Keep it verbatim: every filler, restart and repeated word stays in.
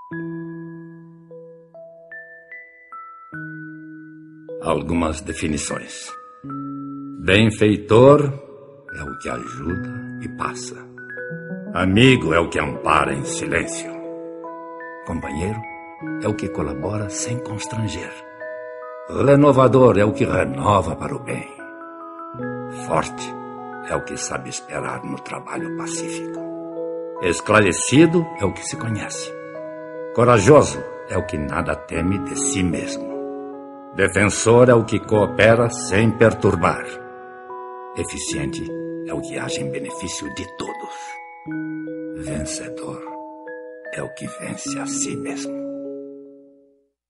Algumas definições. Benfeitor é o que ajuda e passa. Amigo é o que ampara em silêncio. Companheiro é o que colabora sem constranger. Renovador é o que renova para o bem. Forte é o que sabe esperar no trabalho pacífico. Esclarecido é o que se conhece. Corajoso é o que nada teme de si mesmo. Defensor é o que coopera sem perturbar. Eficiente é o que age em benefício de todos. Vencedor é o que vence a si mesmo.